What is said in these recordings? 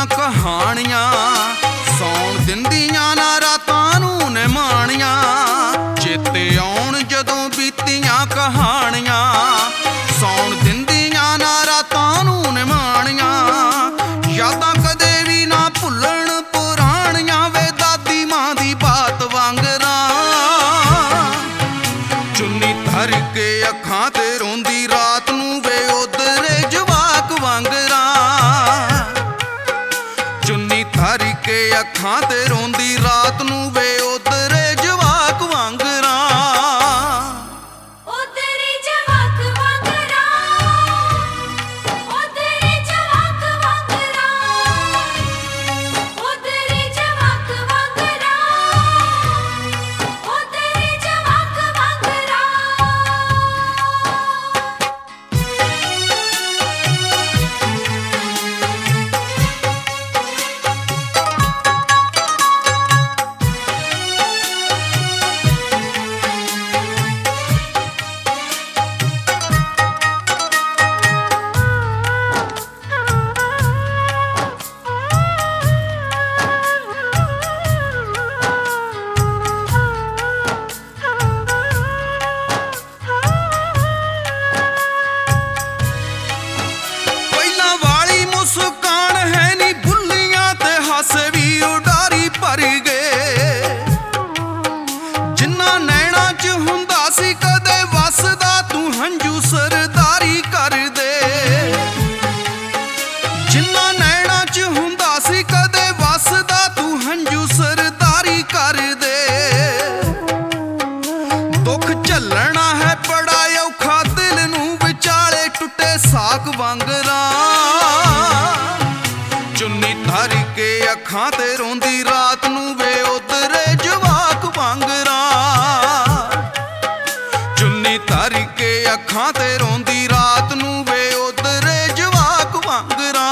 ਦੀਆਂ ਕਹਾਣੀਆਂ, ਸੌਣ ਦਿੰਦੀਆਂ ਨਾ ਰਾਤਾਂ ਨੂੰ ਨਿਮਾਣੀਆਂ। ਚੇਤੇ ਆਉਣ ਜਦੋਂ ਬੀਤੀਆਂ ਕਹਾਣੀਆਂ, ਸੌਣ ਦਿੰਦੀਆਂ ਨਾ ਰਾਤਾਂ ਨੂੰ ਨਿਮਾਣੀਆਂ। ਯਾਦਾਂ ਕਦੇ ਵੀ ਨਾ ਭੁੱਲਣ ਪੁਰਾਣੀਆਂ, ਵੇ ਦਾਦੀ ਮਾਂ ਦੀ ਬਾਤ ਵਾਂਗਰਾਂ। ਚੁੰਨੀ ਧਰ ਕੇ ਅੱਖਾਂ ਤੇ ਰੋਂਦੀ ਰਾਤ ਨੂੰ, ਵੇ ਉਧਰੇ ਜਵਾਕ ਵਾਂਗਰਾਂ। ਚੁੰਨੀ ਧਰ ਕੇ ਅੱਖਾਂ ਤੇ ਰੋਂਦੀ ਰਾਤ ਨੂੰ, ਵੇ ਉਧਰੇ ਜਵਾਕ ਵਾਂਗਰਾਂ। ਹਾਸੇ ਵੀ ਉਡਾਰੀ ਭਰ ਗਏ, ਜਿੰਨਾ ਨੈਣਾਂ 'ਚ ਹੁੰਦਾ ਸੀ ਕਦੇ ਵਸਦਾ, ਤੂੰ ਹੰਝੂ ਸਰਦਾਰੀ ਕਰਦੇ। ਜਿੰਨਾ ਨੈਣਾਂ 'ਚ ਹੁੰਦਾ ਸੀ ਕਦੇ ਵਸਦਾ, ਤੂੰ ਹੰਝੂ ਸਰਦਾਰੀ ਕਰਦੇ। ਦੁੱਖ ਝੱਲਣਾ ਹੈ ਬੜਾ ਔਖਾ, ਦਿਲ ਨੂੰ ਵਿਚਾਲੇ ਟੁੱਟੇ ਸਾਕ ਵਾਂਗਰਾਂ। ਚੁੰਨੀ ਧਰ ਕੇ ਅੱਖਾਂ ਤੇ ਰੋਂਦੀ ਰਾਤ ਨੂੰ, ਵੇ ਉਧਰੇ ਜਵਾਕ ਵਾਂਗਰਾਂ। ਚੁੰਨੀ ਧਰ ਕੇ ਅੱਖਾਂ ਤੇ ਰੋਂਦੀ ਰਾਤ ਨੂੰ, ਵੇ ਉਧਰੇ ਜਵਾਕ ਵਾਂਗਰਾਂ।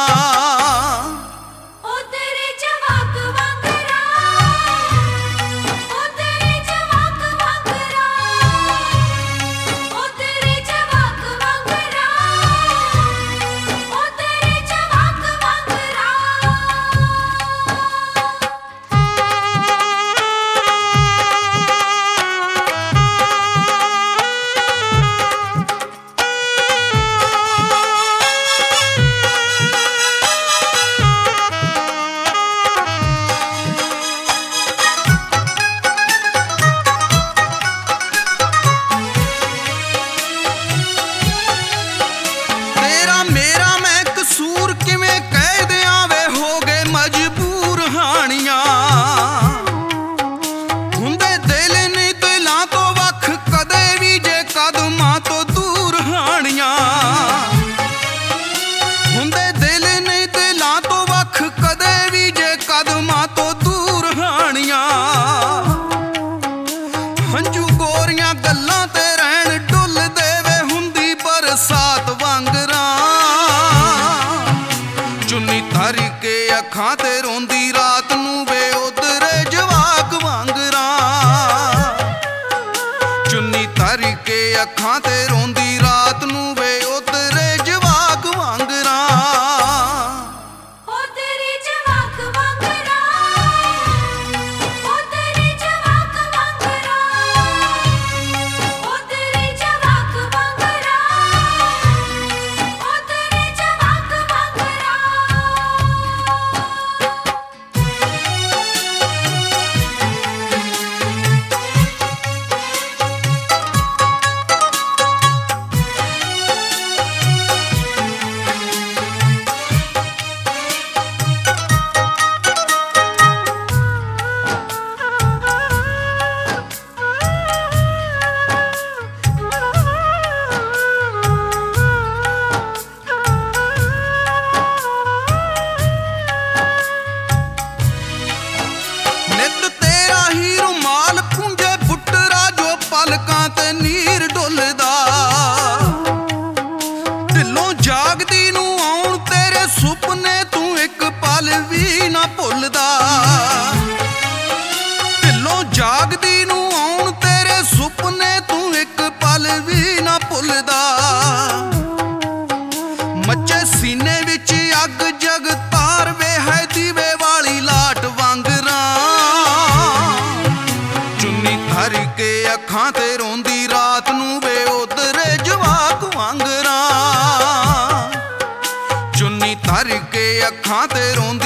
ਥਾਂ ਤੇ ਰੋਂਦੇ